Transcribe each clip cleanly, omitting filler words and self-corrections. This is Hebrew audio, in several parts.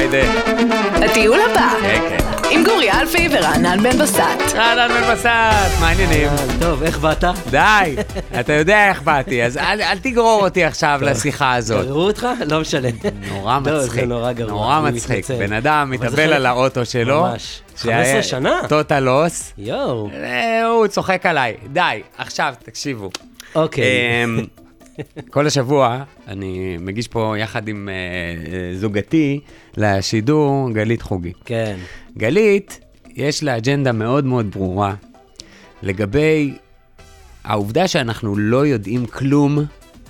הטיול הבא. כן, כן. עם גורי אלפי ורענן בן בסט. רענן בן בסט, מה העניינים? טוב, איך באת? די, אתה יודע איך באתי, אז אל תגרור אותי עכשיו לשיחה הזאת. גררו אותך? לא משנה. נורא מצחיק. זה נורא גרוע. נורא אני מצחיק. מתנצל. בן אדם מתאבל על האוטו שלו. ממש. 15 שנה? טוטלוס. יואו. הוא צוחק עליי. די, עכשיו תקשיבו. אוקיי. כל השבוע אני מגיש פה יחד עם זוגתי לשידור גלית חוגי. כן. גלית, יש לה אג'נדה מאוד מאוד ברורה לגבי העובדה שאנחנו לא יודעים כלום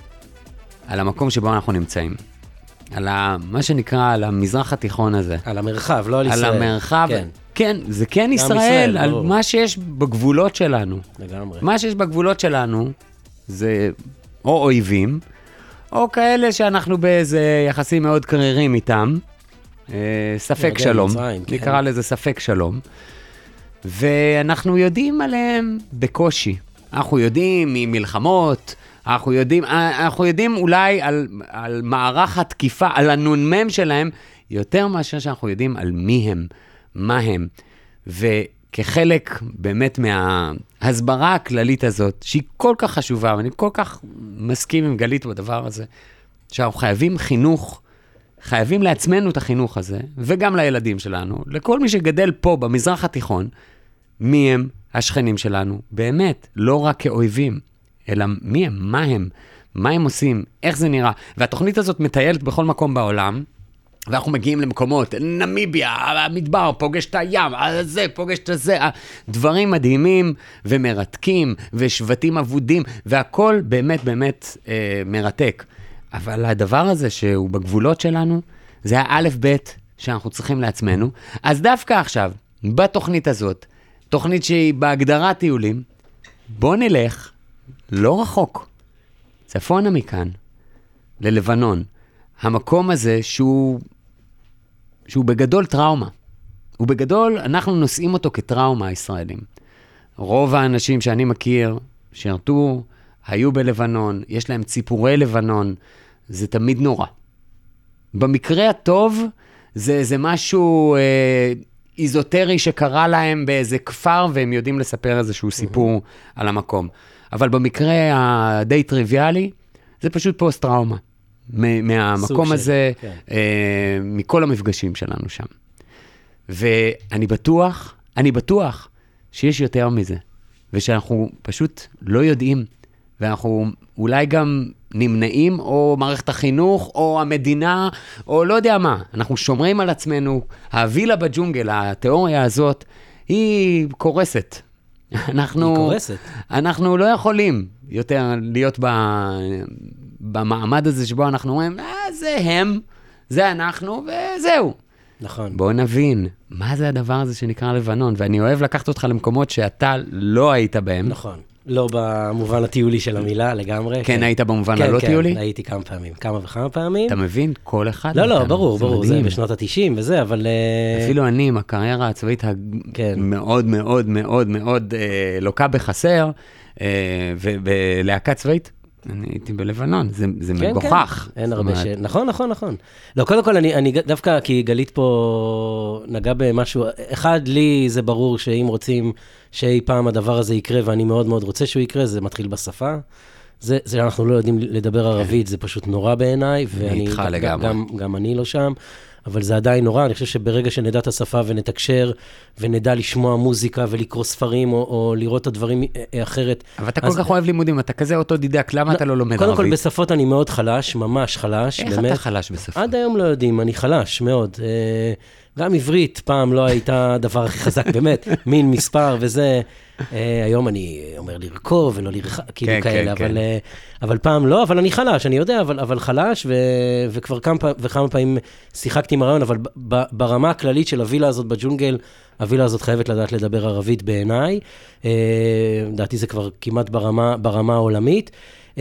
על המקום שבו אנחנו נמצאים. על מה שנקרא, על המזרח התיכון הזה. על המרחב, לא על ישראל. על המרחב. כן. כן, זה כן ישראל, ישראל, על ברור. מה שיש בגבולות שלנו. לגמרי. מה שיש בגבולות שלנו זה או אויבים, או כאלה שאנחנו באיזה יחסים מאוד קרירים איתם, ספק ירדן, שלום, מצרים, כן. נקרא לזה ספק שלום, ואנחנו יודעים עליהם בקושי. אנחנו יודעים ממלחמות, אנחנו יודעים אולי על מערך התקיפה, על הנונמם שלהם, יותר מאשר שאנחנו יודעים על מי הם, מה הם, וכחלק באמת מההסברה הכללית הזאת, שהיא כל כך חשובה, ואני כל כך מסכים עם גלית בדבר הזה, שאנחנו חייבים חינוך, חייבים לעצמנו את החינוך הזה, וגם לילדים שלנו, לכל מי שגדל פה במזרח התיכון, מי הם השכנים שלנו, באמת, לא רק כאויבים, אלא מי הם, מה הם עושים, איך זה נראה. והתוכנית הזאת מטיילת בכל מקום בעולם, ואנחנו מגיעים למקומות, נמיביה, המדבר, פוגש את הים, זה, פוגש את זה, דברים מדהימים ומרתקים, ושבטים אבודים, והכל באמת באמת מרתק. אבל הדבר הזה שהוא בגבולות שלנו, זה האלף בית שאנחנו צריכים לעצמנו. אז דווקא עכשיו, בתוכנית הזאת, תוכנית שהיא בהגדרת טיולים, בוא נלך לא רחוק, צפונה מכאן, ללבנון. המקום הזה שהוא בגדול טראומה. הוא בגדול, אנחנו נושאים אותו כטראומה הישראלים. רוב האנשים שאני מכיר, שרתו, היו בלבנון, יש להם ציפורי לבנון, זה תמיד נורא. במקרה הטוב, זה משהו איזוטרי שקרה להם באיזה כפר, והם יודעים לספר איזשהו סיפור על המקום. אבל במקרה הדי טריוויאלי, זה פשוט פוסט-טראומה. מהמקום הזה, כן. מכל המפגשים שלנו שם. ואני בטוח שיש יותר מזה, ושאנחנו פשוט לא יודעים, ואנחנו אולי גם נמנעים, או מערכת החינוך, או המדינה, או לא יודע מה. אנחנו שומרים על עצמנו, הווילה בג'ונגל, התיאוריה הזאת, היא קורסת. אנחנו לא יכולים יותר להיות במעמד הזה שבו אנחנו אומרים, זה הם, זה אנחנו, וזהו. נכון. בואו נבין, מה זה הדבר הזה שנקרא לבנון? ואני אוהב לקחת אותך למקומות שאתה לא היית בהם. נכון. לא במובן הטיולי של המילה, לגמרי. כן, היית במובן הלא טיולי? כן, הייתי כמה פעמים, כמה וכמה פעמים. אתה מבין? כל אחד. לא, ברור, זה בשנות ה-90 וזה, אבל... אפילו אני, עם הקריירה הצבאית המאוד מאוד מאוד מאוד לוקה בחסר, ולהקה צבאית, אני הייתי בלבנון, זה מגוחך. אין הרבה נכון. לא, קודם כל, אני דווקא, כי גלית פה נגע במשהו, אחד, לי זה ברור שאם רוצים שאי פעם הדבר הזה יקרה, ואני מאוד מאוד רוצה שהוא יקרה, זה מתחיל בשפה. זה אנחנו לא יודעים לדבר ערבית, זה פשוט נורא בעיניי, וגם אני לא שם. אבל זה עדיין נורא, אני חושב שברגע שנדע את השפה ונתקשר, ונדע לשמוע מוזיקה ולקרוא ספרים, או לראות את הדברים אחרת. אבל אתה כל כך אוהב לימודים, אתה כזה אוטודידק, למה אתה לא לומד ערבית? קודם כל בשפות אני מאוד חלש, ממש חלש. איך אתה חלש בשפות? עד היום לא יודעים, אני חלש מאוד. גם עברית פעם לא הייתה דבר הכי חזק, באמת, מין מספר וזה. היום אני אומר לרכוב ולא לרחב, כאילו כאלה, אבל פעם לא, אבל אני חלש, אני יודע, אבל חלש, וכבר כמה פעמים שיחקתי עם הרעיון, אבל ברמה הכללית של הווילה הזאת בג'ונגל, הווילה הזאת חייבת לדעת לדבר ערבית בעיניי, לדעתי זה כבר כמעט ברמה העולמית,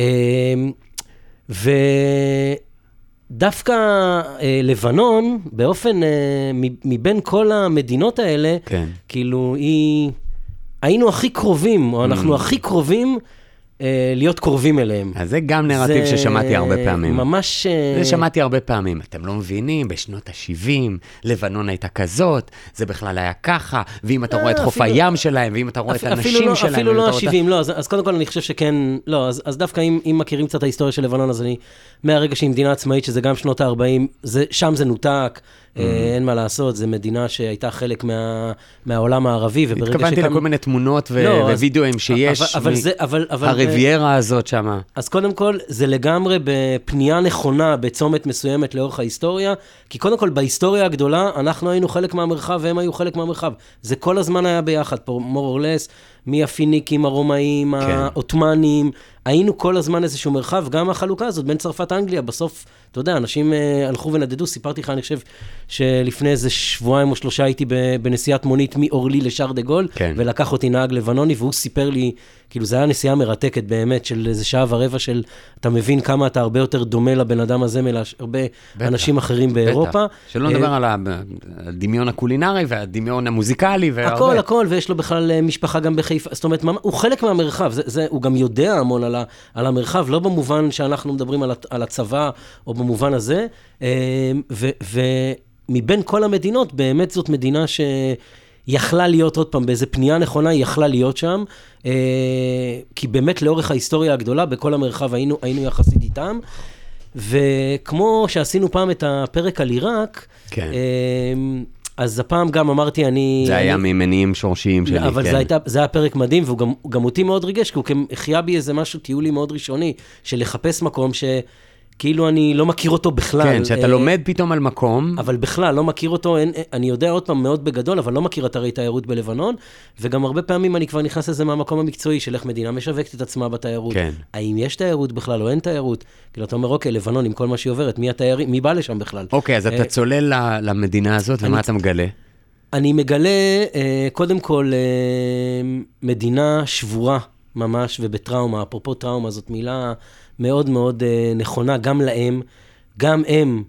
ודווקא לבנון, באופן, מבין כל המדינות האלה, כאילו היינו הכי קרובים, או אנחנו הכי קרובים להיות קרובים אליהם. אז זה גם נרטיב ששמעתי הרבה פעמים. ממש... זה שמעתי הרבה פעמים. אתם לא מבינים, בשנות ה-70, לבנון הייתה כזאת, זה בכלל היה ככה, ואם אתה רואה את חוף הים שלהם, ואם אתה רואה את הנשים שלהם... אפילו לא ה-70, לא, אז קודם כל אני חושב שכן, לא, אז דווקא אם מכירים קצת ההיסטוריה של לבנון, אז אני, מהרגע שהיא מדינה עצמאית, שזה גם שנות ה-40, שם זה נותק, אין מה לעשות, זו מדינה שהייתה חלק מהעולם הערבי, התכוונתי לכל מיני תמונות ווידאוים שיש הרביירה הזאת שמה. אז קודם כל, זה לגמרי בפנייה נכונה, בצומת מסוימת לאורך ההיסטוריה, כי קודם כל, בהיסטוריה הגדולה, אנחנו היינו חלק מהמרחב, והם היו חלק מהמרחב. זה כל הזמן היה ביחד, פה more or less, מהפיניקים, הרומאים, העות'מאנים, היינו כל הזמן איזשהו מרחב, גם החלוקה הזאת בין צרפת לאנגליה, בסוף, אתה יודע, אנשים הלכו ונדדו, סיפרתי לך, אני חושב שלפני איזה 2 או 3 הייתי בנסיעת מונית מאורלי לשאר דה גול, ולקח אותי נהג לבנוני, והוא סיפר לי, כאילו זה היה נסיעה מרתקת באמת, של איזה 1.25 שעה של, אתה מבין כמה אתה הרבה יותר דומה לבן אדם הזה, הרבה אנשים אחרים באירופה. שלא נדבר על הדמיון הקולינרי, והדמיון המוזיקלי, הכל, ויש לו בכלל משפחה גם בחיפה, זאת אומרת, הוא חלק מהמרחב, הוא גם יודע המון על המרחב, לא במובן שאנחנו מדברים על הצבא, או במובן הזה, ומבין כל המדינות, באמת זאת מדינה שיכלה להיות עוד פעם, באיזה פנייה נכונה, היא יכלה להיות שם, כי באמת לאורך ההיסטוריה הגדולה, בכל המרחב היינו יחסית איתם, וכמו שעשינו פעם את הפרק על עיראק, כן. אז הפעם גם אמרתי, זה היה ממניעים שורשיים שלי, אבל זה היה פרק מדהים, והוא גם אותי מאוד ריגש, כי הוא החיה בי איזה משהו טיולי מאוד ראשוני, של לחפש מקום כאילו אני לא מכיר אותו בכלל. כן, שאתה לומד פתאום על מקום. אבל בכלל, לא מכיר אותו, אני יודע עוד פעם מאוד בגדול, אבל לא מכיר אתרי תיירות בלבנון, וגם הרבה פעמים אני כבר נכנס לזה מהמקום המקצועי, של איך מדינה משווקת את עצמה בתיירות. כן. האם יש תיירות בכלל או אין תיירות? כאילו אתה אומר, אוקיי, לבנון עם כל מה שהיא עוברת, מי בא לשם בכלל? אוקיי, אז אתה צולל למדינה הזאת, ומה אתה מגלה? אני מגלה, קודם כל, מדינה שבורה ממש ובטראומה. אפרופו טראומה, זאת מילה מאוד מאוד נכונה, גם להם, גם הם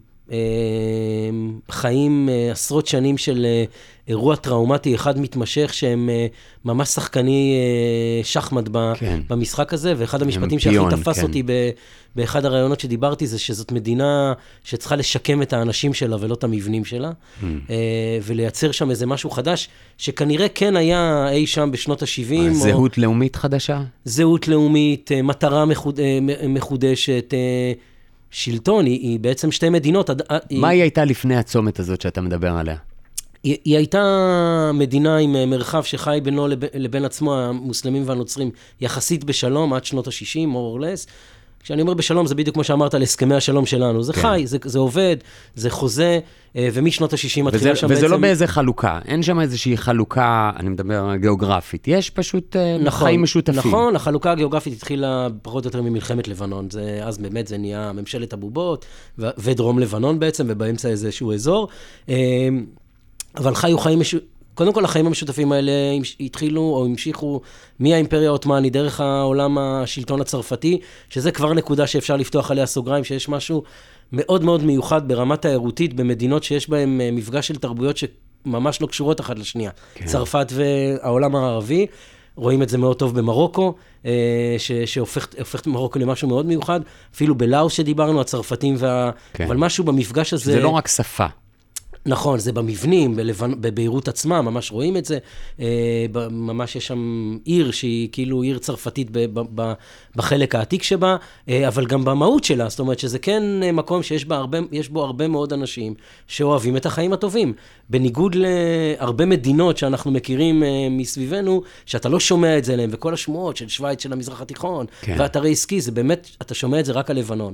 חיים עשרות שנים של אירוע טראומטי, אחד מתמשך, שהם ממש שחקני שחמט במשחק הזה, ואחד המשפטים שהכי תפס אותי באחד הרעיונות שדיברתי, זה שזאת מדינה שצריכה לשקם את האנשים שלה ולא את המבנים שלה, ולייצר שם איזה משהו חדש, שכנראה כן היה אי שם בשנות ה-70. זהות לאומית חדשה? זהות לאומית, מטרה מחודשת, שלטון, היא בעצם שתי מדינות. מה היא הייתה לפני הצומת הזאת שאתה מדבר עליה? היא הייתה מדינה עם מרחב שחי בינו לבין עצמו, המוסלמים והנוצרים, יחסית בשלום עד שנות ה-60, more or less. כשאני אומר בשלום, זה בדיוק כמו שאמרת על הסכמי השלום שלנו. זה חי, זה עובד, זה חוזה, ומשנות ה-60 מתחילה שם בעצם... וזה לא באיזה חלוקה, אין שם איזושהי חלוקה, אני מדבר גיאוגרפית, יש פשוט חיים משותפים. נכון, החלוקה הגיאוגרפית התחילה פחות או יותר ממלחמת לבנון, אז באמת זה נהיה ממשלת הבובות, ודרום לבנון בעצם, ובאמצע איזשהו אזור, אבל חיו חיים קודם כל, החיים המשותפים האלה התחילו או המשיכו מהאימפריה העות'מאנית, דרך העולם השלטון הצרפתי, שזה כבר נקודה שאפשר לפתוח עליה סוגריים, שיש משהו מאוד מאוד מיוחד ברמה תיירותית, במדינות שיש בהן מפגש של תרבויות שממש לא קשורות אחת לשנייה. כן. צרפת והעולם הערבי, רואים את זה מאוד טוב במרוקו, שהופך את מרוקו למשהו מאוד מיוחד, אפילו בלאוס שדיברנו, הצרפתים כן. אבל משהו במפגש הזה... זה לא רק שפה. נכון, זה במבנים, בביירות עצמה, ממש רואים את זה, ממש יש שם עיר שהיא כאילו עיר צרפתית בחלק העתיק שבה, אבל גם במהות שלה, זאת אומרת שזה כן מקום שיש בו הרבה מאוד אנשים שאוהבים את החיים הטובים, בניגוד להרבה מדינות שאנחנו מכירים מסביבנו, שאתה לא שומע את זה להם, וכל השמועות של שוויץ של המזרח התיכון, כן. ואתרי עסקי, זה באמת, אתה שומע את זה רק על לבנון,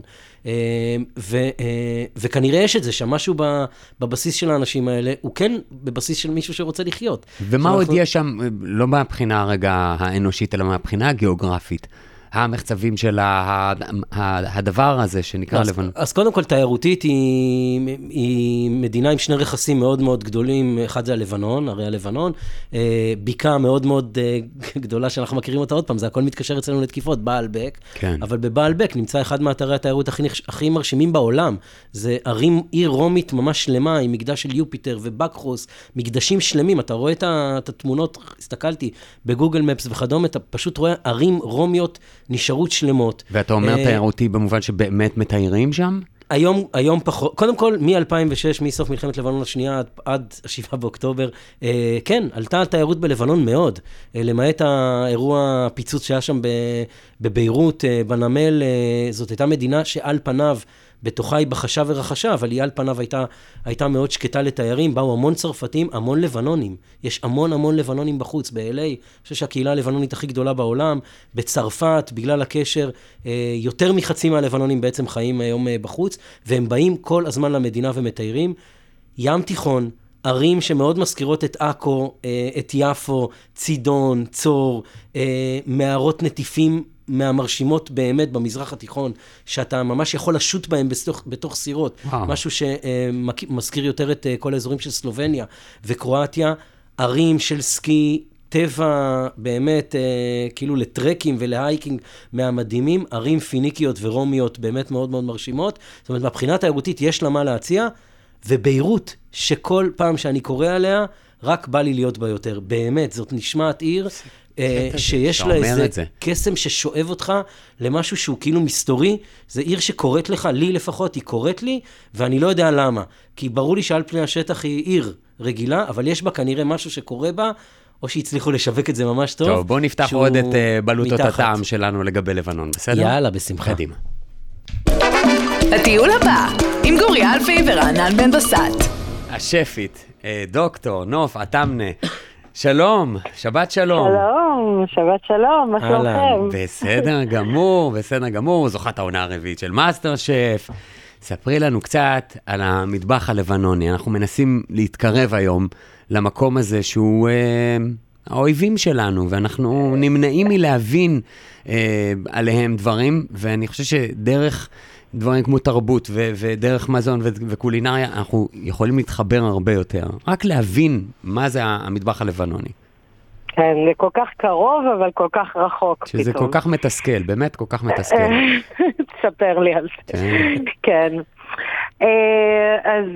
וכנראה יש את זה, שמשהו בבסיס של האנשים האלה, הוא כן בבסיס של מישהו שרוצה לחיות. ומה עוד יש שם, לא מהבחינה הרגע האנושית, אלא מהבחינה הגיאוגרפית, המחצבים של הדבר הזה שנקרא לבנון. אז קודם כל, תיירותית היא מדינה עם שני רכסים מאוד מאוד גדולים, אחד זה הלבנון, הרי הלבנון, ביקה מאוד מאוד גדולה שאנחנו מכירים אותה עוד פעם, זה הכל מתקשר אצלנו לתקיפות, בעלבק, כן. אבל בבעלבק נמצא אחד מאתרי התיירות הכי מרשימים בעולם, זה עיר רומית ממש שלמה, עם מקדש של יופיטר ובקחוס, מקדשים שלמים, אתה רואה את התמונות, הסתכלתי בגוגל מפס וכדומה, אתה פשוט רואה ערים רומיות נשארות שלמות. ואתה אומר תיירותי במובן שבאמת מתיירים שם? היום פחות, קודם כל, מ-2006, מסוף מלחמת לבנון השנייה עד 7 באוקטובר, כן, עלתה התיירות בלבנון מאוד, למעט האירוע הפיצוץ שהיה שם בביירות, בנמל, זאת הייתה מדינה שעל פניו, בתוכה היא בחשה ורחשה, אבל היא על פניו הייתה מאוד שקטה לתיירים, באו המון צרפתים, המון לבנונים, יש המון לבנונים בחוץ, ב-LA, אני חושב שהקהילה הלבנונית הכי גדולה בעולם, בצרפת, בגלל הקשר, יותר מחצי מהלבנונים בעצם חיים היום בחוץ, והם באים כל הזמן למדינה ומתיירים, ים תיכון, ערים שמאוד מזכירות את עכו, את יפו, צידון, צור, מערות נטיפים, מהמרשימות באמת במזרח התיכון, שאתה ממש יכול לשוט בהם בתוך סירות, משהו שמזכיר יותר את כל האזורים של סלובניה וקרואטיה, ערים של סקי, טבע באמת כאילו לטרקים ולהייקינג מהמדהימים, ערים פיניקיות ורומיות באמת מאוד מאוד מרשימות, זאת אומרת, מבחינה תיירותית יש לה מה להציע, וביירות שכל פעם שאני קורא עליה, רק בא לי להיות בה יותר, באמת, זאת נשמעת עיר, שיש לה איזה קסם ששואב אותך למשהו שהוא כאילו מסתורי, זה עיר שקוראת לך, לי לפחות היא קוראת לי, ואני לא יודע למה, כי ברור לי שעל פני השטח היא עיר רגילה, אבל יש בה כנראה משהו שקורה בה, או שהצליחו לשווק את זה ממש טוב. טוב, בוא נפתח עוד את בלוטות הטעם שלנו לגבי לבנון, בסדר? יאללה, בשמחה. קדימה. הטיול הבא, עם גוריאל אלפי ורענן בן בסט. השפית, דוקטור נוף עטמנה, שלום, שבת שלום. שלום, שבת שלום, מה שלומכם? בסדר גמור, זוכת העונה הרביעית של מאסטר שף. ספרי לנו קצת על המטבח הלבנוני, אנחנו מנסים להתקרב היום למקום הזה שהוא האויבים שלנו, ואנחנו נמנעים מלהבין עליהם דברים, ואני חושב שדרך דברים כמו תרבות ודרך מזון וקולינריה, אנחנו יכולים להתחבר הרבה יותר. רק להבין מה זה המטבח הלבנוני. כן, זה כל כך קרוב, אבל כל כך רחוק פתאום. שזה כל כך מתסכל, באמת כל כך מתסכל. תספר לי על זה. כן. אז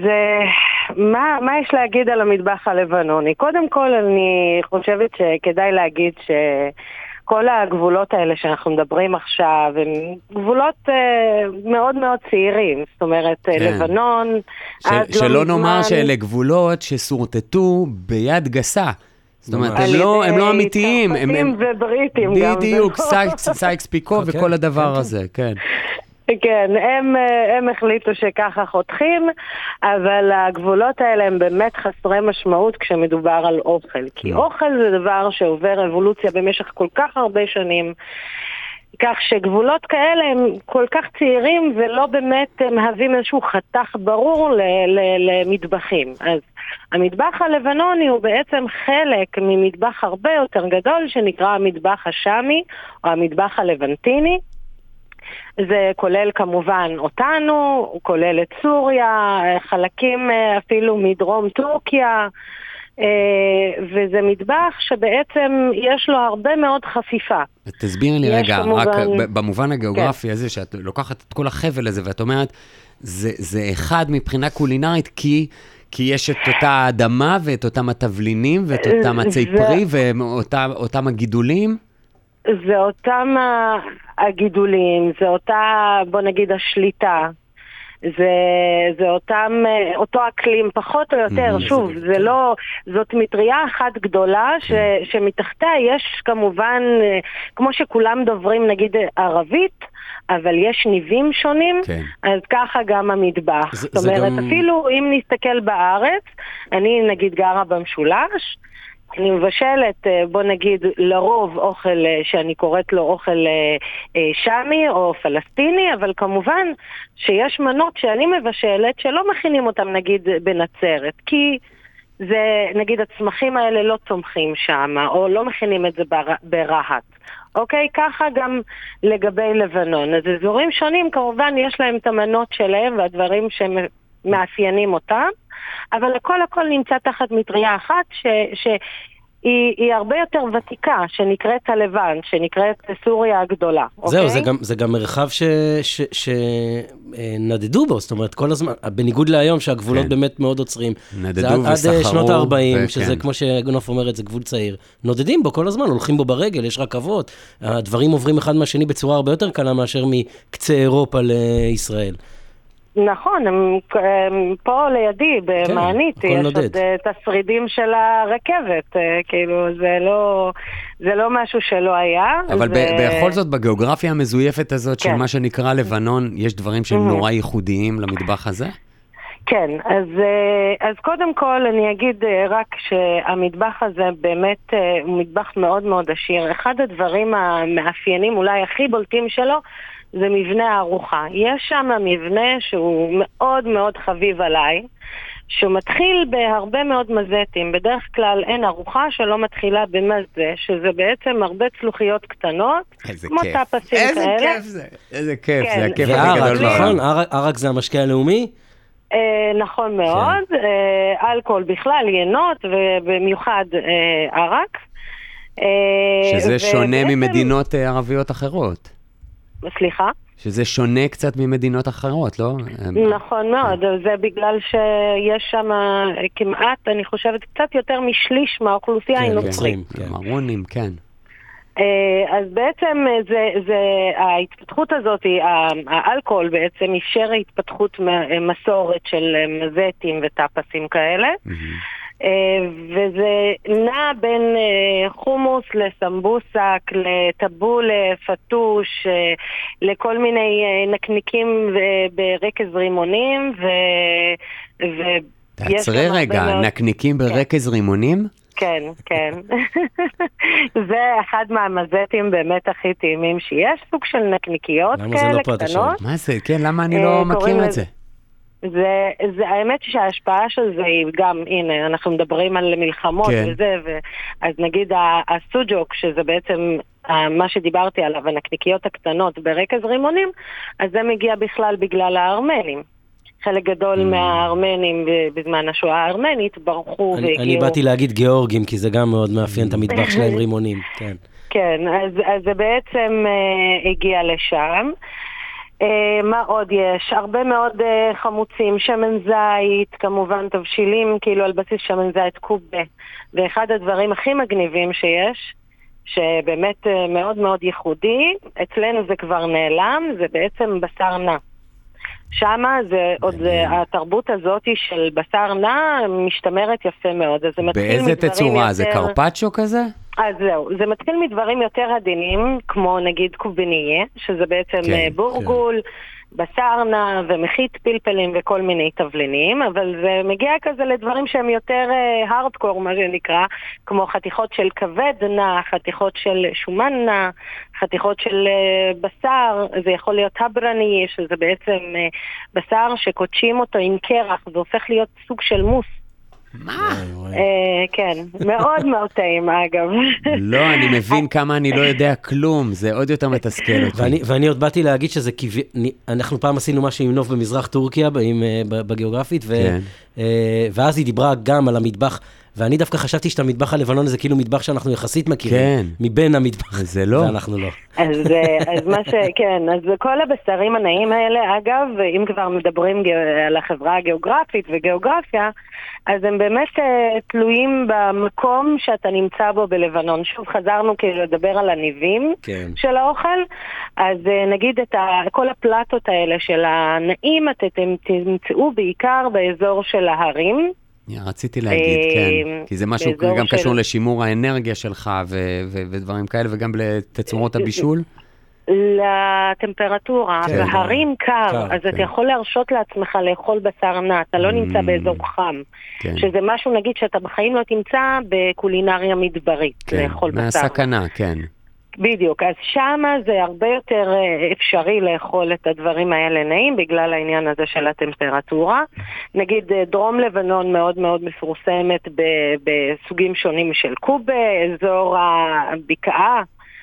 מה יש להגיד על המטבח הלבנוני? קודם כל, אני חושבת שכדאי להגיד כל הגבולות האלה שאנחנו מדברים עכשיו, הם גבולות מאוד מאוד צעירים, זאת אומרת, לבנון... שלא נאמר שאלה גבולות שסורטטו ביד גסה. זאת אומרת, הם לא אמיתיים. צרפתים ובריטים גם. בדיוק, סייקס פיקו וכל הדבר הזה, כן. כן, הם החליטו שככה חותכים, אבל הגבולות האלה הם באמת חסרי משמעות כשמדובר על אוכל. כי אוכל זה דבר שעובר אבולוציה במשך כל כך הרבה שנים, כך שגבולות כאלה הם כל כך צעירים ולא באמת מהווים איזשהו חתך ברור למטבחים. אז המטבח הלבנוני הוא בעצם חלק ממטבח הרבה יותר גדול שנקרא המטבח השמי או המטבח הלבנטיני. זה כולל כמובן אותנו, הוא כולל את סוריה, חלקים אפילו מדרום טורקיה, וזה מטבח שבעצם יש לו הרבה מאוד חפיפה. תסבירי לי רגע, רק במובן הגיאוגרפי הזה, שאת לוקחת את כל החבל הזה, ואת אומרת, זה אחד מבחינה קולינרית, כי יש את אותה אדמה, ואת אותם התבלינים, ואת אותם עצי פרי, ואותם הגידולים? זה אותם הגידולים, זה אותה, בוא נגיד, השליטה. זה אותו אקלים, פחות או יותר, שוב, זה לא, זאת מטריה אחת גדולה, שמתחתיה יש כמובן, כמו שכולם דוברים נגיד ערבית, אבל יש ניבים שונים, אז ככה גם המטבח. זאת אומרת, אפילו אם נסתכל בארץ, אני נגיד גרה במשולש, אני מבשלת, בוא נגיד, לרוב אוכל שאני קוראת לו אוכל שמי או פלסטיני, אבל כמובן שיש מנות שאני מבשלת שלא מכינים אותם נגיד בנצרת, כי זה, נגיד, הצמחים האלה לא צומחים שם, או לא מכינים את זה ברהט. אוקיי, ככה גם לגבי לבנון. אז אזורים שונים כמובן יש להם את המנות שלהם והדברים שמאפיינים אותם, אבל הכל נמצא תחת מטריה אחת היא הרבה יותר ותיקה, שנקראת הלבן, שנקראת סוריה הגדולה. זהו, זה גם מרחב שנדדו בו, זאת אומרת, כל הזמן, בניגוד להיום שהגבולות באמת מאוד עוצרים. נדדו וסחרו. עד שנות ה-40, שזה כמו שגנוף אומרת, זה גבול צעיר. נודדים בו כל הזמן, הולכים בו ברגל, יש רכבות, הדברים עוברים אחד מהשני בצורה הרבה יותר קלה מאשר מקצה אירופה לישראל. נכון, הם פה לידי, במענית, יש עוד את השרידים של הרכבת, כאילו זה לא משהו שלא היה. אבל בכל זאת, בגיאוגרפיה המזויפת הזאת של מה שנקרא לבנון, יש דברים שהם נורא ייחודיים למטבח הזה? כן, אז קודם כל אני אגיד רק שהמטבח הזה באמת הוא מטבח מאוד מאוד עשיר. אחד הדברים המאפיינים אולי הכי בולטים שלו, זה מבנה הארוחה. יש שם מבנה שהוא מאוד מאוד חביב עליי, שהוא מתחיל בהרבה מאוד מזטים. בדרך כלל אין ארוחה שלא מתחילה במזה, שזה בעצם הרבה צלוחיות קטנות, כמו טאפסים כאלה. איזה כיף זה, איזה כיף, זה הכיף הכי גדול בעולם. נכון, ערק זה המשקה הלאומי? נכון מאוד, אלכוהול בכלל, יינות, ובמיוחד ערק. שזה שונה ממדינות ערביות אחרות. סליחה? שזה שונה קצת ממדינות אחרות, לא? נכון מאוד, זה בגלל שיש שם כמעט, אני חושבת, קצת יותר משליש מהאוכלוסייה היא נוצרים. מרונים, כן. אז בעצם ההתפתחות הזאת, האלכוהול בעצם אפשר התפתחות מסורת של מזטים וטאפסים כאלה. וזה נע בין חומוס לסמבוסק, לטבולה, פטוש, לכל מיני נקניקים ברקז רימונים, תעצרי רגע, נקניקים ברקז רימונים? כן, כן. זה אחד מהמזטים באמת הכי טעימים שיש, סוג של נקניקיות כאלה קטנות. מה זה? כן, למה אני לא מכיר את זה? זה האמת שההשפעה של זה היא גם, הנה, אנחנו מדברים על מלחמות וזה, אז נגיד הסוג'וק, שזה בעצם מה שדיברתי עליו, הנקניקיות הקטנות ברקז רימונים, אז זה מגיע בכלל בגלל הארמנים. חלק גדול מהארמנים בזמן השואה הארמנית ברחו והגיעו. אני באתי להגיד גיאורגים, כי זה גם מאוד מאפיין את המטבח שלהם רימונים, כן. כן, אז זה בעצם הגיע לשם. מה עוד יש? הרבה מאוד חמוצים, שמן זית, כמובן תבשילים, כאילו על בסיס שמן זית קובה. ואחד הדברים הכי מגניבים שיש, שבאמת מאוד מאוד ייחודי, אצלנו זה כבר נעלם, זה בעצם בשר נע. שמה זה עוד התרבות הזאת של בשר נע משתמרת יפה מאוד. אז זה מתחיל באיזה תצורה? זה קרפצ'ו כזה? אז זהו, זה מתחיל מדברים יותר עדינים, כמו נגיד קוביניה, שזה בעצם בורגול, בשר נע ומחית פלפלים וכל מיני תבלינים, אבל זה מגיע כזה לדברים שהם יותר הארדקור, מה שנקרא, כמו חתיכות של כבד נע, חתיכות של שומן נע, חתיכות של בשר, זה יכול להיות הברני, שזה בעצם בשר שקודשים אותו עם קרח, זה הופך להיות סוג של מוס. מה? כן, מאוד מאוד טעים אגב. לא, אני מבין כמה אני לא יודע כלום, זה עוד יותר מתסכל אותי. ואני עוד באתי להגיד שזה, אנחנו פעם עשינו משהו עם נוף במזרח טורקיה, בגיאוגרפית, ואז היא דיברה גם על המטבח, ואני דווקא חשבתי שאת המטבח הלבנון זה כאילו מטבח שאנחנו יחסית מכירים, מבין המטבח, זה לא. ואנחנו לא. אז מה כן, אז כל הבשרים הנעים האלה, אגב, אם כבר מדברים על החברה הגיאוגרפית וגיאוגרפיה, אז הם באמת תלויים במקום שאתה נמצא בו בלבנון. שוב, חזרנו כאילו לדבר על הניבים של האוכל, אז נגיד את כל הפלטות האלה של הנעים, אתם תמצאו בעיקר באזור של ההרים, רציתי להגיד, כן, כי זה משהו גם קשור לשימור האנרגיה שלך ודברים כאלה, וגם לתצורות הבישול? לטמפרטורה, בהרים קר, אז אתה יכול להרשות לעצמך לאכול בשר נע, אתה לא נמצא באזור חם, שזה משהו נגיד שאתה בחיים לא תמצא בקולינריה מדברית, לאכול בשר. מהסכנה, כן. בדיוק, אז שמה זה הרבה יותר אפשרי לאכול את הדברים האלה נעים בגלל העניין הזה של הטמפרטורה. נגיד דרום לבנון מאוד מאוד מפורסמת בסוגים שונים של קובה, אזור הבקעה,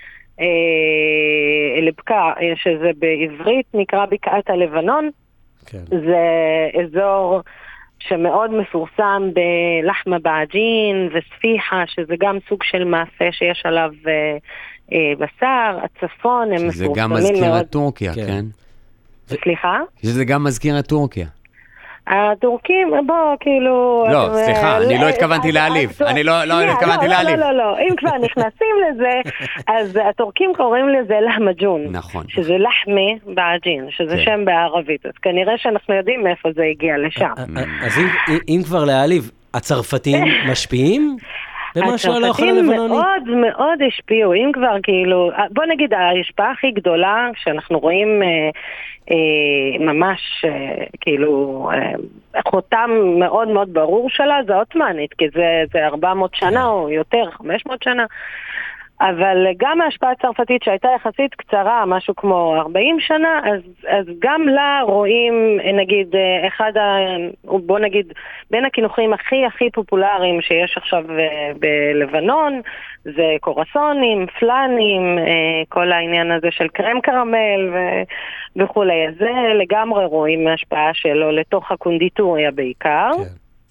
לבקע, שזה בעברית נקרא בקעת הלבנון. זה אזור שמאוד מפורסם בלחמה בעג'ין וספיחה, שזה גם סוג של מאפה שיש עליו בשר, הצפון, הם מפורסמים מאוד. שזה גם מזכיר את טורקיה, כן? סליחה? שזה גם מזכיר את טורקיה. הטורקים, בוא, כאילו... לא, סליחה, אני לא התכוונתי להעליב. אני לא התכוונתי להעליב. לא, אם כבר נכנסים לזה, אז הטורקים קוראים לזה לחמג'ון. נכון. שזה לחמי בעג'ין, שזה שם בערבית. אז כנראה שאנחנו יודעים מאיפה זה הגיע לשם. אז אם כבר להעליב, הצרפתים משפיעים? במשהו על האוכל הלבנוני? הצרפתים מאוד מאוד השפיעו, אם כבר כאילו, בוא נגיד, ההשפעה הכי גדולה, שאנחנו רואים ממש כאילו חותם מאוד מאוד ברור שלה, זה עות'מאנית, כי זה 400 שנה או יותר, 500 שנה. אבל גם ההשפעה הצרפתית שהייתה יחסית קצרה, משהו כמו 40 שנה, אז גם לה רואים, נגיד, בוא נגיד, בין הכינוחים הכי פופולריים שיש עכשיו בלבנון, זה קורסונים, פלנים, כל העניין הזה של קרם קרמל וכולי. זה לגמרי רואים ההשפעה שלו לתוך הקונדיטוריה בעיקר. כן.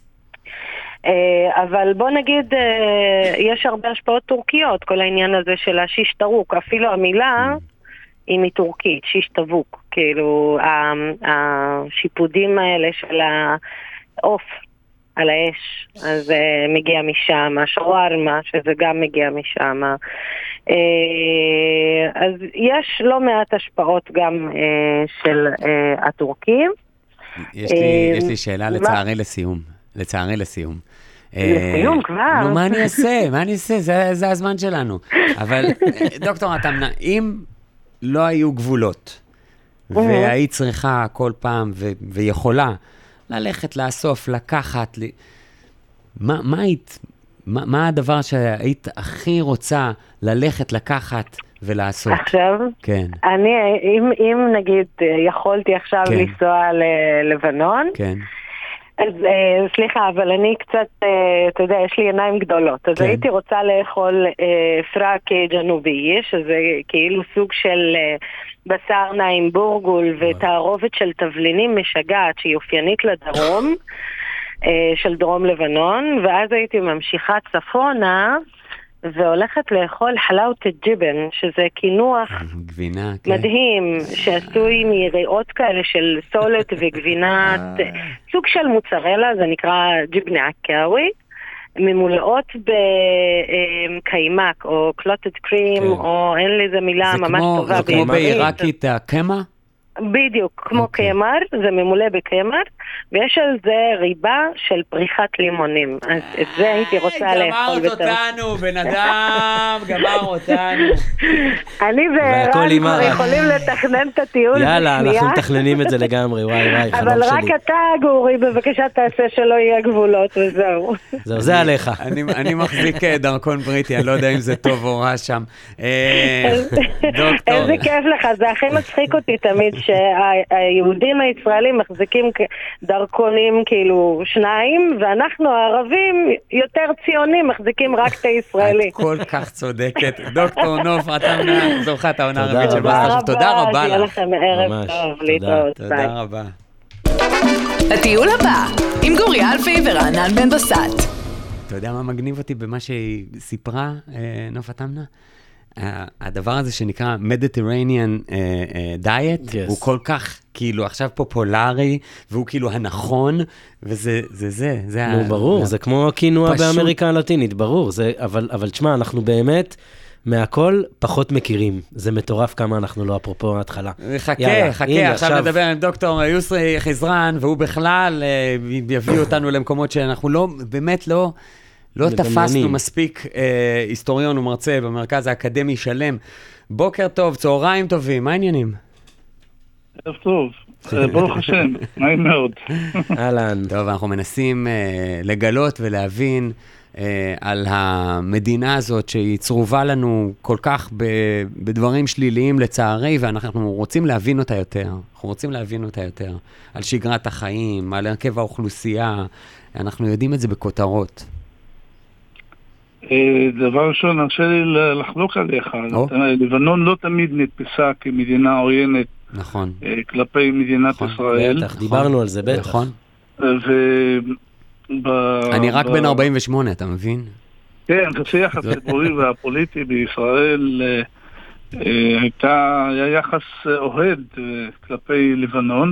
אבל בוא נגיד, יש הרבה השפעות טורקיות, כל העניין הזה של השיש טרוק, אפילו המילה היא מטורקית, שיש טבוק, כאילו השיפודים האלה של העוף על האש, אז מגיע משם, השווארמה, שזה גם מגיע משם. אז יש לא מעט השפעות גם של הטורקים. יש לי שאלה לצערי לסיום. לסיום כבר. נו, מה אני אעשה? זה הזמן שלנו. אבל דוקטור אטמנה, אם לא היו גבולות, והיית צריכה כל פעם, ויכולה ללכת, לאסוף, לקחת, מה הדבר שהיית הכי רוצה ללכת, לקחת ולעשות? עכשיו? כן. אם נגיד יכולתי עכשיו לנסוע ללבנון, כן. אז סליחה, אבל אני קצת, אתה יודע, יש לי עיניים גדולות, אז הייתי רוצה לאכול פרק ג'נובי, שזה כאילו סוג של בשר נעים בורגול ותערובת של תבלינים משגעת שהיא אופיינית לדרום, של דרום לבנון, ואז הייתי ממשיכה צפונה והולכת לאכול חלאוות ג'יבן, שזה כינוח גבינה, מדהים, שעשוי מריאות כאלה של סולת וגבינת, סוג של מוצרלה, זה נקרא ג'יבנה עכאווי, ממולאות בקיימק, או קלוטד קרים, או אין לי איזה מילה ממש טובה. זה כמו בעיראקית הקמה? בדיוק, כמו קמר, זה ממולא בקמר, ויש על זה ריבה של פריחת לימונים. אז את זה הייתי רוצה לאכול. גמרת אותנו, בן אדם, גמר אותנו. אני וערן יכולים לתכנן את הטיול. יאללה, אנחנו מתכננים את זה לגמרי, וואי, חלום שלי. אבל רק אתה, גורי, בבקשה תעשה שלא יהיה גבולות, וזהו. זהו, זה עליך. אני מחזיק דרכון בריטי, אני לא יודע אם זה טוב או רע שם. איזה כיף לך, זה הכי מצחיק אותי תמיד, שהיהודים הישראלים מחזיקים דרכונים כאילו שניים, ואנחנו הערבים יותר ציונים מחזיקים רק את הישראלי. את כל כך צודקת. דוקטור נוף אטמנה, זוכת העונה הרביעית של מסטר שף. תודה רבה לך. יהיה לכם ערב טוב, להתראות. תודה רבה. הטיול הבא, עם גורי אלפי ורענן בן בסט. אתה יודע מה מגניב אותי במה שהיא סיפרה, נוף אטמנה? הדבר הזה שנקרא Mediterranean diet, הוא כל כך כאילו עכשיו פופולרי, והוא כאילו הנכון, וזה זה. נו, ברור, זה כמו קינוע באמריקה הלטינית, ברור, אבל תשמע, אנחנו באמת מהכל פחות מכירים, זה מטורף כמה אנחנו לא, אפרופו ההתחלה. חכה, עכשיו נדבר עם דוקטור יוסרי חזרן, והוא בכלל יביא אותנו למקומות שאנחנו לא, באמת לא תפסנו מספיק היסטוריון ומרצה במרכז האקדמי שלם. בוקר טוב, צהריים טובים, מה העניינים? ערב טוב, ברוך השם, נעים מאוד. אהלן. טוב, אנחנו מנסים לגלות ולהבין על המדינה הזאת שהיא צרובה לנו כל כך בדברים שליליים לצערי, ואנחנו רוצים להבין אותה יותר. אנחנו רוצים להבין אותה יותר. על שגרת החיים, על הרכב האוכלוסייה, אנחנו יודעים את זה בכותרות. דבר ראשון, נרשה לי לחלוק עליך. לבנון לא תמיד נתפסה כמדינה עוינת נכון. כלפי מדינת ישראל. בטח, דיברנו על זה, בטח. נכון. אני רק בן 48, אתה מבין? כן, השיח הציבורי והפוליטי בישראל היה יחס אוהד כלפי לבנון,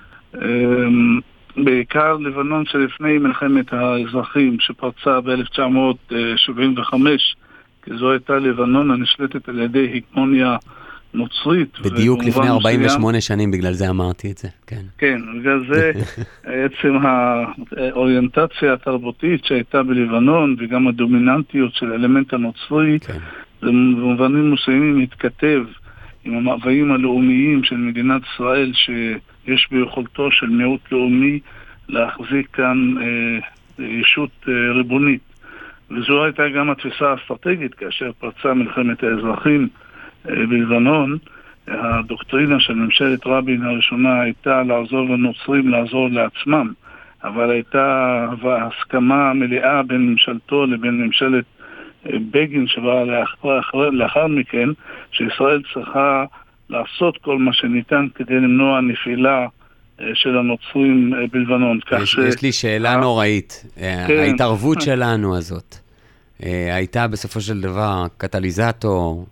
בעיקר לבנון שלפני מלחמת האזרחים שפרצה ב-1975, כי זו הייתה לבנון הנשלטת על ידי הגמוניה נוצרית. בדיוק לפני 48 שנים, בגלל זה אמרתי את זה, כן. כן, בגלל זה עצם האוריינטציה התרבותית שהייתה בלבנון, וגם הדומיננטיות של האלמנט הנוצרי, זה במובנים מסוימים מתכתב עם המאוויים הלאומיים של מדינת ישראל, שיש ביכולתו של מיעוט לאומי להחזיק כאן ישות ריבונית. וזו הייתה גם התפיסה האסטרטגית, כאשר פרצה מלחמת האזרחים בלבנון. הדוקטרינה של ממשלת רבין הראשונה הייתה לעזור לנוצרים, לעזור לעצמם, אבל הייתה הסכמה מלאה בין ממשלתו לבין ממשלת בגין שבאה לאחר מכן, שישראל צריכה לעשות כל מה שניתן כדי למנוע נפילה של הנוצרים בלבנון. יש לי שאלה נוראית. ההתערבות שלנו הזאת הייתה בסופו של דבר קטליזטור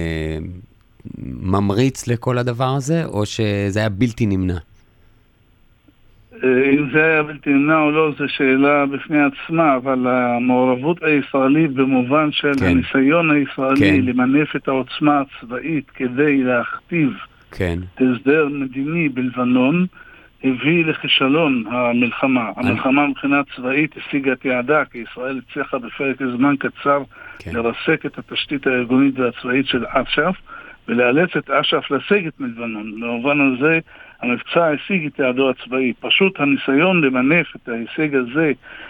ממריץ לכל הדבר הזה, או שזה היה בלתי נמנע? אם זה היה בלתי נמנע או לא, זו שאלה בפני עצמה, אבל המעורבות הישראלית במובן של הניסיון הישראלי למנף את העוצמה הצבאית כדי להכתיב הסדר מדיני בלבנון, הביא לכישלון המלחמה. המלחמה מבחינה צבאית השיגה את יעדה, כי ישראל הצליחה בפרק זמן קצר לרסק את התשתית הארגונית והצבאית של אש"ף, ולאלץ את אש"ף לסגת מלבנון. במובן הזה המבצע השיג את יעדו הצבאי. פשוט הניסיון למנף את ההישג הזה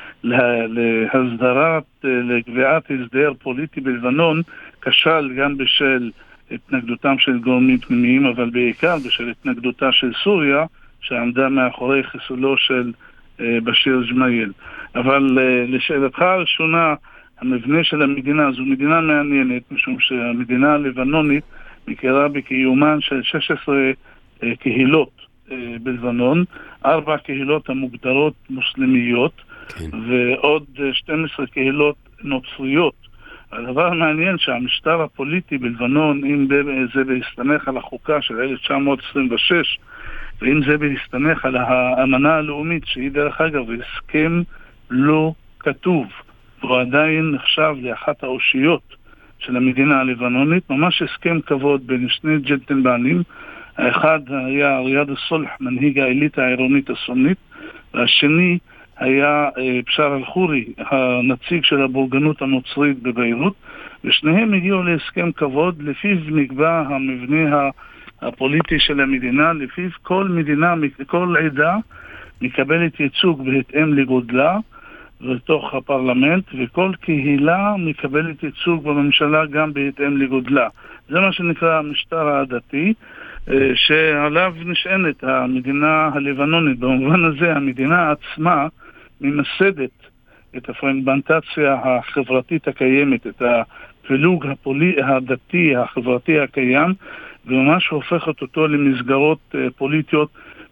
להסדרת, לקביעת הסדר פוליטי בלבנון, כשל גם בשל התנגדותם של גורמים פנימיים, אבל בעיקר בשל התנגדותה של סוריה, שעמדה מאחורי חיסולו של בשיר ג'מאייל. אבל לשאלתך הראשונה, המבנה של המדינה, זו מדינה מעניינת, משום שהמדינה הלבנונית מכירה בקיומן של 16 קהילות בלבנון, 4 קהילות המוגדרות מוסלמיות, ועוד 12 קהילות נוצריות. הדבר המעניין שהמשטר הפוליטי בלבנון, אם זה בהסתמך על החוקה של 1926, ואם זה בהסתמך על האמנה הלאומית, שהיא דרך אגב הסכם לא כתוב, והוא עדיין נחשב לאחת האושיות של המדינה הלבנונית, ממש הסכם כבוד בין שני ג'נטלמנים. האחד היה ריאד אל-סולח, מנהיג האליטה העירונית הסונית, והשני היה בשאר אל-חורי, הנציג של הבורגנות הנוצרית בביירות, ושניהם הגיעו להסכם כבוד, לפיו נקבע המבנה הפוליטי של המדינה, לפיו כל מדינה, כל עדה מקבלת ייצוג בהתאם לגודלה בתוך הפרלמנט, וכל קהילה מקבלת ייצוג בממשלה גם בהתאם לגודלה. זה מה שנקרא המשטר העדתי, שעליו נשענת המדינה הלבנונית. במובן הזה המדינה עצמה ממסדת את הפרגמנטציה החברתית הקיימת, את הפילוג הדתי החברתי הקיים, וממש הופכת אותו למסגרות פוליטיות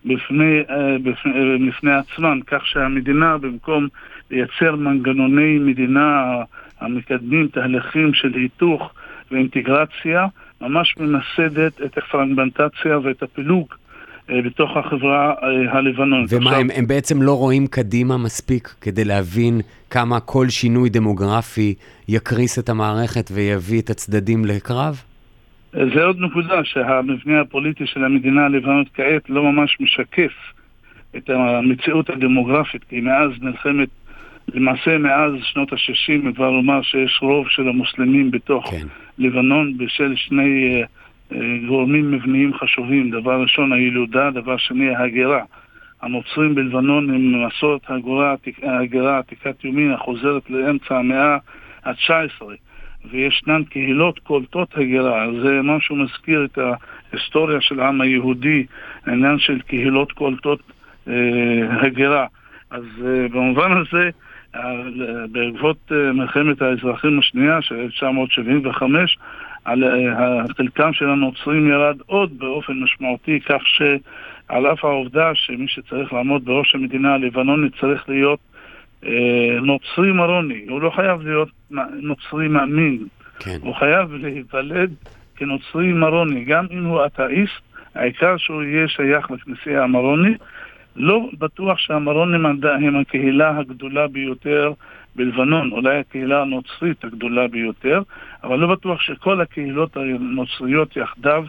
בפני עצמן, כך שהמדינה במקום לייצר מנגנוני מדינה המקדמים תהליכים של היתוך ואינטגרציה, ממש ממסדת את הפרגמנטציה ואת הפילוג בתוך החברה הלבנונית. ומה, הם בעצם לא רואים קדימה מספיק כדי להבין כמה כל שינוי דמוגרפי יקריס את המערכת ויביא את הצדדים לקרב? זה עוד נקודה שהמבנה הפוליטי של המדינה הלבנונית כעת לא ממש משקף את המציאות הדמוגרפית, כי למעשה מאז שנות ה-60 כבר לומר שיש רוב של המוסלמים בתוך לבנון בשל שני גורמים מבניים חשובים. דבר ראשון הילודה, דבר שני ההגירה. הנוצרים בלבנון הם מסורת ההגירה עתיקת יומין החוזרת לאמצע המאה ה-19, וישנן קהילות קולטות הגירה. זה משהו מזכיר את ההיסטוריה של העם היהודי, העניין של קהילות קולטות הגירה. אז במובן הזה, בעקבות מלחמת האזרחים השנייה של 1975, על חלקם של הנוצרים ירד עוד באופן משמעותי, כך על אף העובדה שמי שצריך לעמוד בראש המדינה הלבנונית צריך להיות נוצרי מרוני. הוא לא חייב להיות נוצרי מאמין. כן. הוא חייב להיוולד כנוצרי מרוני, גם אם הוא אתאיסט, העיקר שהוא יהיה שייך לכנסייה המרונית. לא בטוח שהמרונים הם הקהילה הגדולה ביותר בלבנון, אולי הקהילה הנוצרית הגדולה ביותר, אבל לא בטוח שכל הקהילות הנוצריות יחדיו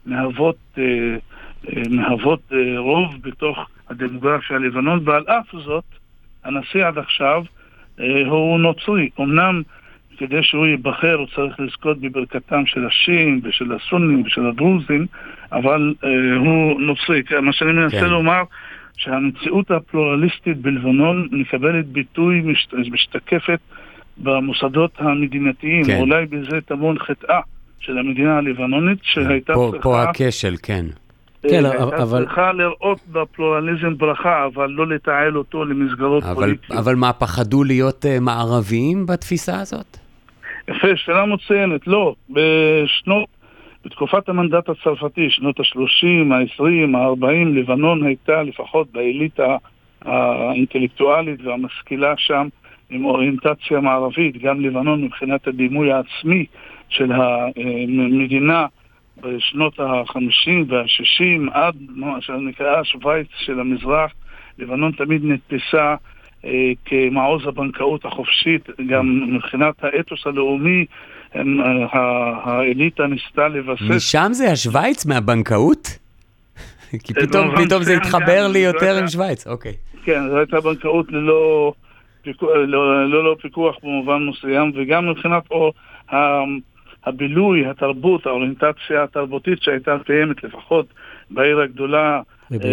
מהוות רוב בתוך הדמוגרפיה הלבנון, ועל אף זאת, הנשיא עד עכשיו הוא נוצרי. אמנם כדי שהוא ייבחר הוא צריך לזכות בברכתם של השיעים ושל הסונים ושל הדרוזים, אבל הוא נוצרי. מה שאני מנסה לומר, שהמציאות הפלורליסטית בלבנון מקבלת ביטוי משתקפת במוסדות המדינתיים. כן. אולי בזה טמון חטאה של המדינה הלבנונית שהייתה פה הכשל, כן. כן, הייתה צריכה לראות בפלורליזם ברכה, אבל לא לתעל אותו למסגרות פוליטיות. אבל מה, פחדו להיות מערביים בתפיסה הזאת? יפה, שאלה מצוינת. לא, בתקופת המנדט הצרפתי, שנות ה-30, ה-20, ה-40, לבנון הייתה לפחות באליטה האינטלקטואלית והמשכילה שם עם אוריינטציה מערבית. גם לבנון מבחינת הדימוי העצמי של המדינה בשנות ה-50 וה-60 עד מה שנקרא שווייץ של המזרח, לבנון תמיד נתפסה כמעוז הבנקאות החופשית. גם מבחינת האתוס הלאומי האליטה ניסתה לבסס. משם זה השוויץ מהבנקאות? כי פתאום זה התחבר לי יותר עם שוויץ, אוקיי. כן, זו הייתה בנקאות ללא פיקוח במובן מסוים, וגם מבחינת הבילוי, התרבות, האוריינטציה התרבותית שהייתה קיימת לפחות בעיר הגדולה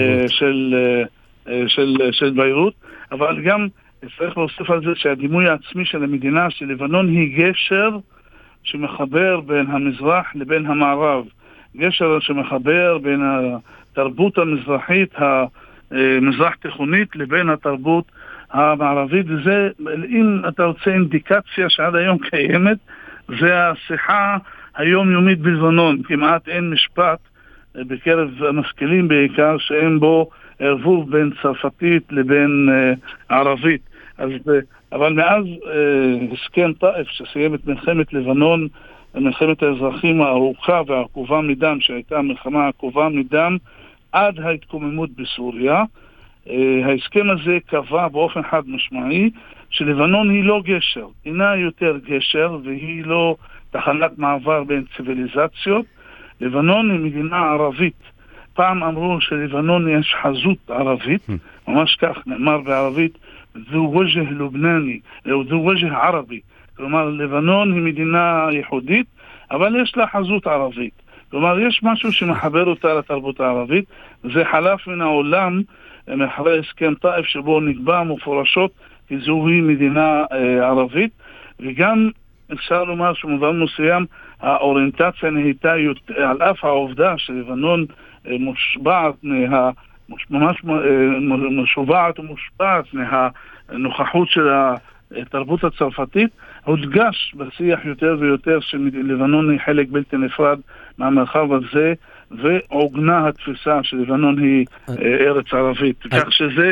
של ביירות, אבל גם צריך להוסיף על זה שהדימוי העצמי של המדינה של לבנון היא גשר שמחבר בין המזרח לבין המערב. גשר שמחבר בין התרבות המזרחית, המזרח תיכונית, לבין התרבות המערבית. וזה, אם אתה רוצה אינדיקציה שעד היום קיימת, זה השיחה היומיומית בלבנון. כמעט אין משפט בקרב המשכילים בעיקר שאין בו ערבוב בין צרפתית לבין ערבית. אבל מאז הסכם טאיף שסיים את מלחמת לבנון, מלחמת האזרחים הארוכה והעקובה מדם, שהייתה מלחמה עקובה מדם עד ההתקוממות בסוריה, ההסכם הזה קבע באופן חד משמעי שלבנון היא לא גשר, אינה יותר גשר והיא לא תחנת מעבר בין ציוויליזציות. לבנון היא מדינה ערבית. פעם אמרו שלבנון יש חזות ערבית, ממש כך נאמר בערבית, זו וג'ה לובנני, זו וג'ה ערבי. כלומר, לבנון היא מדינה ייחודית, אבל יש לה חזות ערבית. כלומר, יש משהו שמחבר אותה לתרבות הערבית. זה חלף מן העולם מאחרי הסכם טאיף שבו נקבע מפורשות כי זוהי מדינה ערבית, וגם אפשר לומר שמובן מסוים האוריינטציה נהייתה על אף העובדה שלבנון מושפעת ממש משובעת ומושפעת מהנוכחות של התרבות הצרפתית. הודגש בשיח יותר ויותר שלבנון היא חלק בלתי נפרד מהמרחב הזה, ועוגנה התפיסה שלבנון היא ארץ ערבית. כך שזה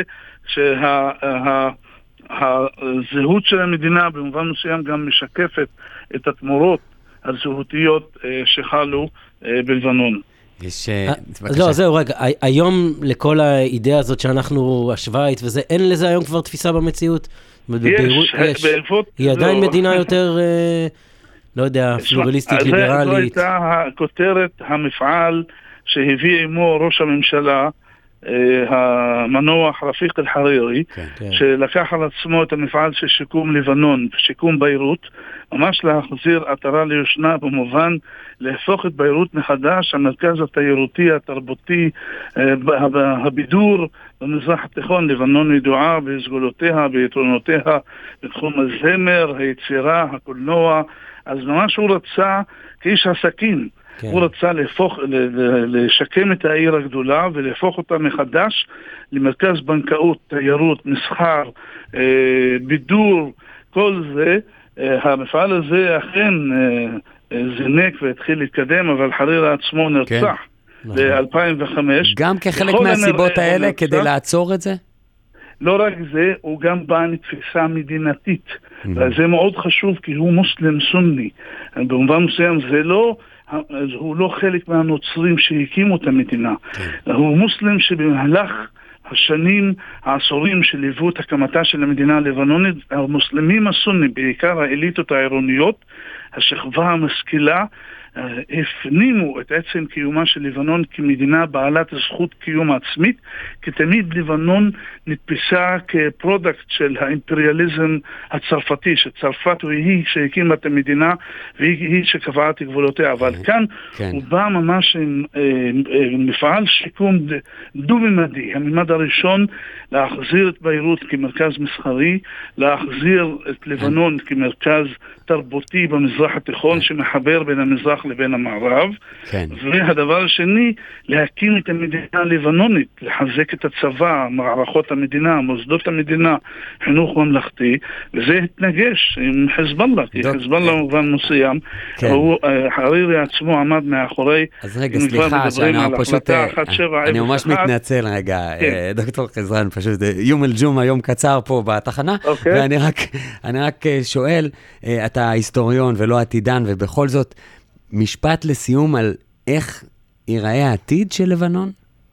שהזהות של המדינה במובן מסוים גם משקפת את התמורות הזהותיות שחלו בלבנון. לא, זהו, רגע, היום לכל האידאה הזאת שאנחנו השוויץ וזה, אין לזה היום כבר תפיסה במציאות? יש. היא עדיין מדינה יותר, לא יודע, פלורליסטית, ליברלית. זו הייתה הכותרת, המפעל שהביא עמו ראש הממשלה, המנוח רפיק אל-חרירי, שלקח על עצמו את המפעל של שיקום לבנון, שיקום ביירות, ממש להחזיר עטרה ליושנה במובן להפוך את ביירות מחדש, המרכז התיירותי, התרבותי, הבידור במזרח התיכון. לבנון ידועה בסגולותיה, ביתרונותיה, בתחום הזמר, היצירה, הקולנוע. אז ממש הוא רצה כאיש עסקים, הוא רצה לשקם את העיר הגדולה ולהפוך אותה מחדש למרכז בנקאות, תיירות, מסחר, בידור, כל זה. המפעל הזה אכן זינק והתחיל להתקדם, אבל חרירי עצמו נרצח ב-2005. גם כחלק מהסיבות האלה, כדי לעצור את זה? לא רק זה, הוא גם בא לתפיסה מדינתית. וזה מאוד חשוב, כי הוא מוסלם סוני. במובן מסוים זה לא... הוא לא חלק מהנוצרים שהקימו את המדינה. הוא מוסלם שבמהלך השנים, העשורים שליוו את הקמתה של המדינה הלבנונית, המוסלמים הסונים, בעיקר האליטות העירוניות, השכבה המשכילה, הפנימו את עצם קיומה של לבנון כמדינה בעלת זכות קיום עצמית, כי תמיד לבנון נתפסה כפרודקט של האימפריאליזם הצרפתי, שצרפת היא שהקימה את המדינה והיא שקבעה את גבולותיה, אבל כאן הוא בא ממש עם מפעל שיקום דו-ממדי, הממד הראשון להחזיר את ביירות כמרכז מסחרי, להחזיר את לבנון כמרכז תרבותי במזרח התיכון שמחבר בין המזרח לבין המערב, והדבר השני, להקים את המדינה הלבנונית, לחזק את הצבא, מערכות המדינה, מוסדות המדינה, חינוך ממלכתי, וזה התנגש עם חזבאללה, כי חזבאללה מובן מסוים, חרירי עצמו עמד מאחורי, אז רגע, סליחה, אני ממש מתנצל רגע, דוקטור חזרן, פשוט יום אל-ג'ום היום קצר פה בתחנה, ואני רק שואל, אתה היסטוריון ולא עתידן, ובכל זאת, משפט לסיום על איך ייראה העתיד של לבנון?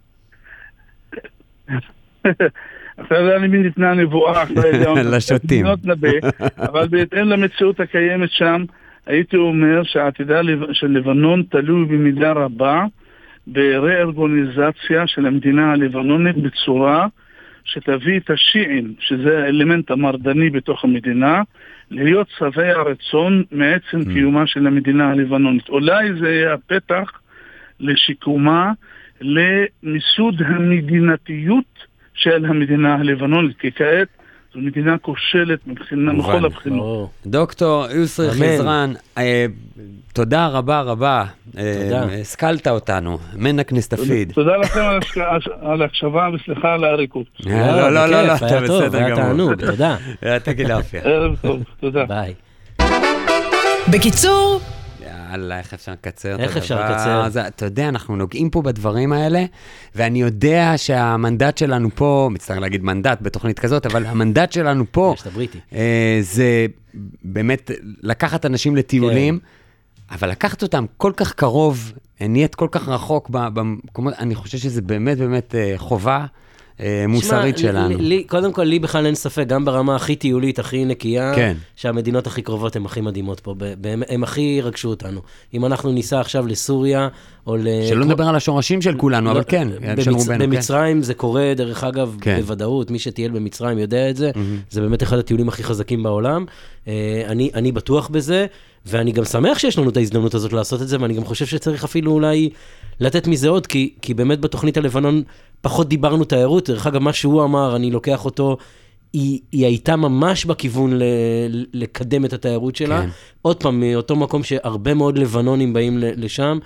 אתה יודע למי ניתנה נבואה לשוטים. אבל בהתאם למציאות הקיימת שם, הייתי אומר שהעתידה של לבנון תלוי במידה רבה ברארגוניזציה של המדינה הלבנונית בצורה שתביא את השיעים, שזה האלמנט המרדני בתוך המדינה, להיות שבעי הרצון מעצם קיומה של המדינה הלבנונית. אולי זה יהיה הפתח לשיקומה, למיסוד המדינתיות של המדינה הלבנונית, כי כעת זו מדינה כושלת מכל הבחינות. דוקטור יוסרי חזרן, תודה רבה רבה. השכלת אותנו. מנק נסתפיד. תודה לכם על הקשבה וסליחה על העריקות. לא, אתה בסדר גמור. היה תענוג, תודה. תגיד לאפיה. ערב טוב, תודה. ביי. בקיצור, יאללה, איך אפשר לקצר? איך אפשר לקצר? אתה יודע, אנחנו נוגעים פה בדברים האלה, ואני יודע שהמנדט שלנו פה, מצטער להגיד מנדט בתוכנית כזאת, אבל המנדט שלנו פה, זה באמת לקחת אנשים לטיולים, אבל לקחת אותם כל כך קרוב, נהיית כל כך רחוק במקומות, אני חושב שזה באמת באמת חובה מוסרית שלנו. קודם כל, לי בכלל אין ספק, גם ברמה הכי טיולית, הכי נקייה, שהמדינות הכי קרובות הן הכי מדהימות פה, הם הכי רגשו אותנו. אם אנחנו ניסע עכשיו לסוריה, או שלא נדבר על השורשים של כולנו, אבל כן. במצרים זה קורה, דרך אגב, בוודאות, מי שטייל במצרים יודע את זה, זה באמת אחד הטיולים הכי חזקים בעולם. אני בטוח בזה, ואני גם שמח שיש לנו את ההזדמנות הזאת לעשות את זה, ואני גם חושב שצריך אפילו אולי לתת מזה עוד, כי באמת בתוכנית הלבנון פחות דיברנו תיירות, דרך אגב מה שהוא אמר, אני לוקח אותו, היא הייתה ממש בכיוון לקדם את התיירות שלה, עוד פעם, מאותו מקום שהרבה מאוד לבנונים באים לשם,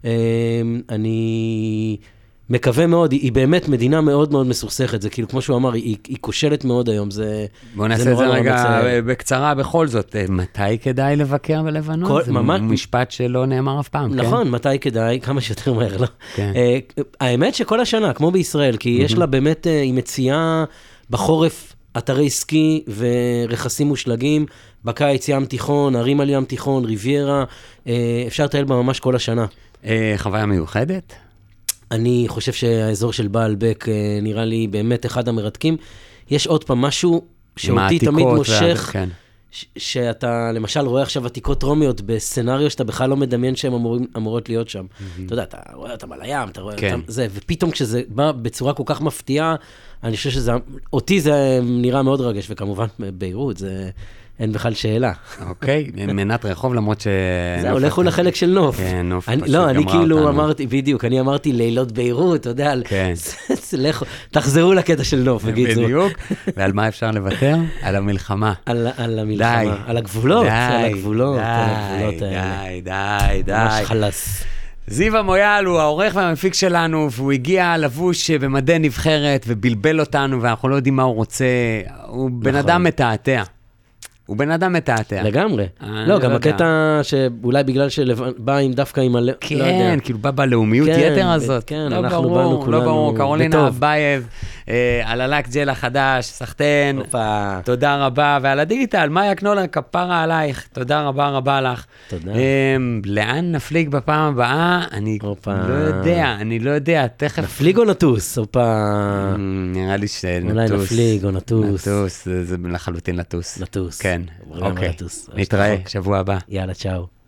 אני מקווה מאוד, היא באמת מדינה מאוד מאוד מסוכסכת, זה כאילו כמו שהוא אמר, היא כושלת מאוד היום, זה בוא נעשה את זה רגע בקצרה בכל זאת, מתי כדאי לבקר בלבנון? זה משפט שלא נאמר אף פעם, נכון, מתי כדאי, כמה שיותר מהר, לא? האמת שכל השנה, כמו בישראל, כי יש לה באמת, היא מציעה בחורף אתרי סקי ורכסים מושלגים, בקיץ ים תיכון, ערים על ים תיכון, ריביירה, אפשר לטייל בה ממש כל השנה. חוויה מיוחדת? אני חושב שהאזור של בעלבק נראה לי באמת אחד המרתקים. יש עוד פעם משהו שאותי תמיד מושך, שאתה למשל רואה עכשיו עתיקות רומיות בסצנריו שאתה בכלל לא מדמיין שהן אמורות להיות שם. אתה יודע, אתה רואה אותם על הים, אתה רואה אותם, זה, ופתאום כשזה בא בצורה כל כך מפתיעה, אני חושב שזה, אותי זה נראה מאוד רגש, וכמובן ביירות, זה אין בכלל שאלה. אוקיי, מנת רחוב למרות ש... זה הולכו לחלק של נוף. כן, נוף פשוט לא, אני כאילו אמרתי, בדיוק, אני אמרתי לילות ביירות, אתה יודע, תחזרו לקטע של נוף, בקיצור. בדיוק, ועל מה אפשר לוותר? על המלחמה. על המלחמה, על הגבולות, על הגבולות האלה. די. ממש חלס. זיו המויאל הוא העורך והמפיק שלנו, והוא הגיע לבוש במדי נבחרת ובלבל אותנו, ואנחנו לא יודעים מה הוא רוצה. הוא בן אדם מתעתע. הוא בן אדם מתעתע. לגמרי. לא, גם הקטע שאולי בגלל שבא עם דווקא עם הלאומיות. כן, כאילו בא בלאומיות יתר הזאת. כן, אנחנו באנו כולנו. לא ברור, קרולינה אבייב, על הלק ג'ל החדש, סחטן, תודה רבה, ועל הדיגיטל, מאיה קנולר, כפרה עלייך, תודה רבה רבה לך. תודה. לאן נפליג בפעם הבאה? אני לא יודע, תכף. נפליג או נטוס? נראה לי שנטוס. אולי נפליג או נטוס. נטוס, זה לחלוטין לטוס. נטוס. כן, אוקיי. נתראה, שבוע הבא. יאללה, צ'או.